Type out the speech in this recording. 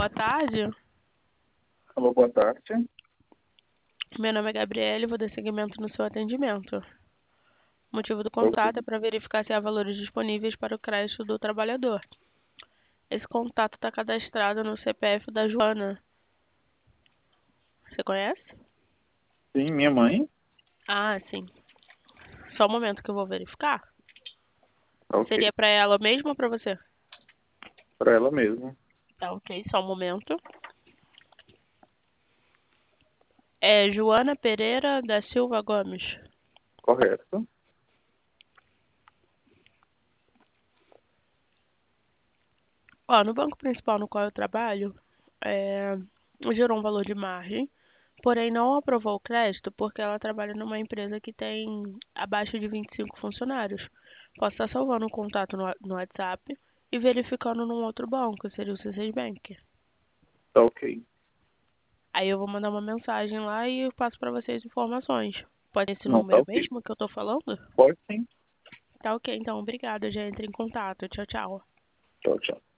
boa tarde. Alô, boa tarde. Meu nome é Gabriele e vou dar seguimento no seu atendimento. O motivo do Ok. contato é para verificar se há valores disponíveis para o crédito do trabalhador. Esse contato está cadastrado no CPF da Joana. Você conhece? Sim, minha mãe. Ah, sim. Só um momento que eu vou verificar. Ok. Seria para ela mesmo ou para você? Para ela mesma. Tá, ok. Só um momento. É Joana Pereira da Silva Gomes. Correto. Ó, no banco principal no qual eu trabalho, é, gerou um valor de margem, porém não aprovou o crédito porque ela trabalha numa empresa que tem abaixo de 25 funcionários. Posso estar salvando o contato no WhatsApp e verificando num outro banco, seria o C6 Bank. Tá ok. Aí eu vou mandar uma mensagem lá e eu passo para vocês informações. Pode ser esse Não, tá número ok. mesmo que eu tô falando? Pode sim. Tá ok, então obrigada, já entra em contato. Tchau, tchau. Tchau, tchau.